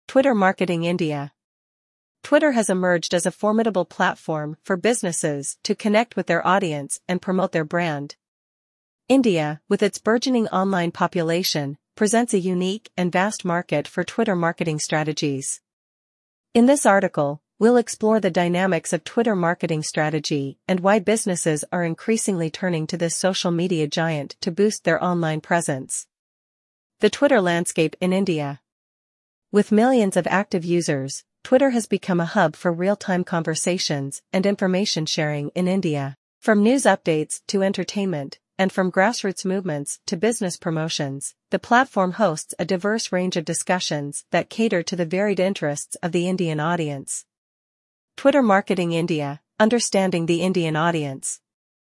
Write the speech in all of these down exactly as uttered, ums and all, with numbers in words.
Twitter Marketing India. Twitter has emerged as a formidable platform for businesses to connect with their audience and promote their brand. India, with its burgeoning online population, presents a unique and vast market for Twitter marketing strategies. In this article, we'll explore the dynamics of Twitter marketing strategy and why businesses are increasingly turning to this social media giant to boost their online presence. The Twitter landscape in India. With millions of active users, Twitter has become a hub for real-time conversations and information sharing in India. From news updates to entertainment, and from grassroots movements to business promotions, the platform hosts a diverse range of discussions that cater to the varied interests of the Indian audience. Twitter Marketing India, understanding the Indian audience.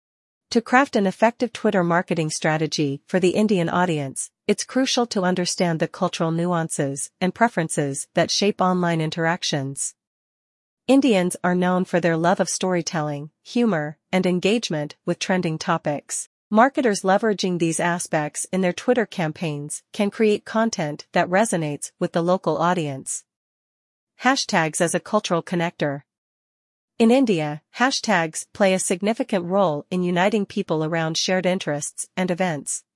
To craft an effective Twitter marketing strategy for the Indian audience, it's crucial to understand the cultural nuances and preferences that shape online interactions. Indians are known for their love of storytelling, humor, and engagement with trending topics. Marketers leveraging these aspects in their Twitter campaigns can create content that resonates with the local audience. Hashtags as a cultural connector. In India, hashtags play a significant role in uniting people around shared interests and events.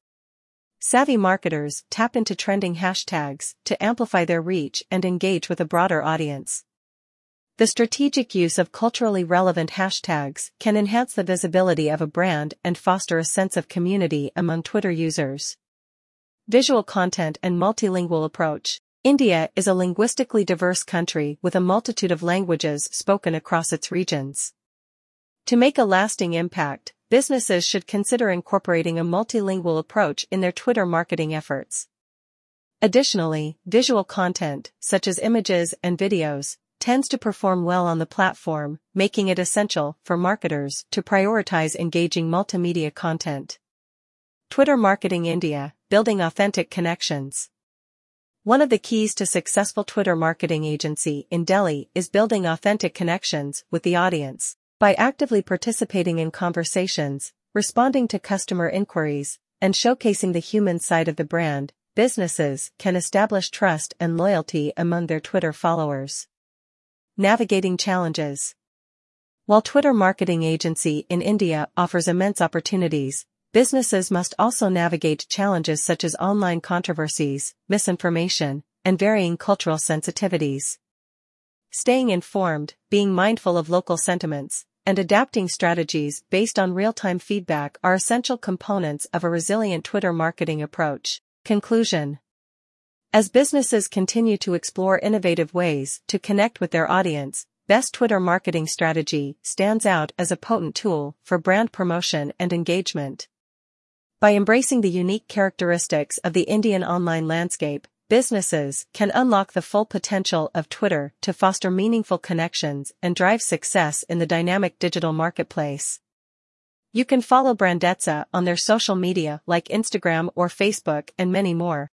Savvy marketers tap into trending hashtags to amplify their reach and engage with a broader audience. The strategic use of culturally relevant hashtags can enhance the visibility of a brand and foster a sense of community among Twitter users. Visual content and multilingual approach. India is a linguistically diverse country with a multitude of languages spoken across its regions. To make a lasting impact, businesses should consider incorporating a multilingual approach in their Twitter marketing efforts. Additionally, visual content, such as images and videos, tends to perform well on the platform, making it essential for marketers to prioritize engaging multimedia content. Twitter Marketing India, building authentic connections. One of the keys to successful Twitter marketing agency in Delhi is building authentic connections with the audience. By actively participating in conversations, responding to customer inquiries, and showcasing the human side of the brand, businesses can establish trust and loyalty among their Twitter followers. Navigating challenges. While Twitter Marketing Agency in India offers immense opportunities, businesses must also navigate challenges such as online controversies, misinformation, and varying cultural sensitivities. Staying informed, being mindful of local sentiments, and adapting strategies based on real-time feedback are essential components of a resilient Twitter marketing approach. Conclusion. As businesses continue to explore innovative ways to connect with their audience, best Twitter marketing strategy stands out as a potent tool for brand promotion and engagement. By embracing the unique characteristics of the Indian online landscape, businesses can unlock the full potential of Twitter to foster meaningful connections and drive success in the dynamic digital marketplace. You can follow Brandetza on their social media like Instagram or Facebook and many more.